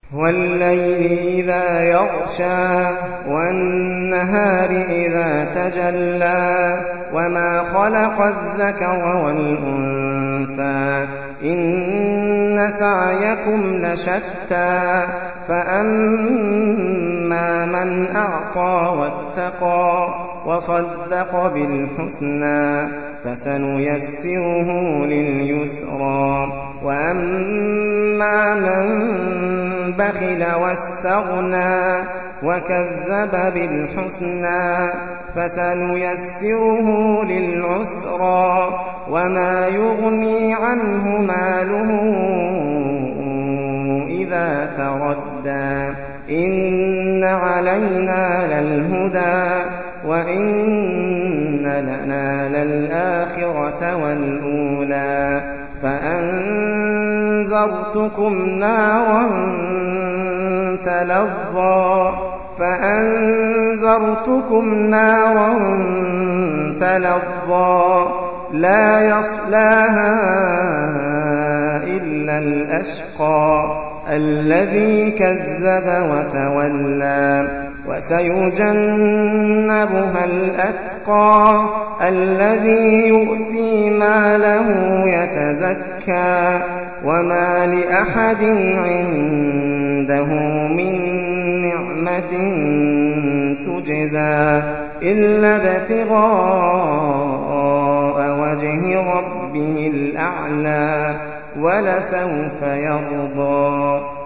والليل إذا يغشى والنهار إذا تجلى وما خلق الذكر والأنثى إن سعيكم لشتى فأما من أعطى واتقى وصدق بالحسنى فسنيسره لليسرى وأما من بخل واستغنى وكذب بالحسنى فسنيسره للعسرى وما يغني عنه ماله إذا تردى إن علينا للهدى وإن لنا للآخرة والأولى فأنذرتكم نارا تلظى لا يصلاها إلا الأشقى الذي كذب وتولى وسيجنبها الأتقى الذي يؤتي ماله يتزكى وما لأحد عنده من نعمة تجزى إلا ابتغاء وجه ربه الأعلى ولسوف يرضى.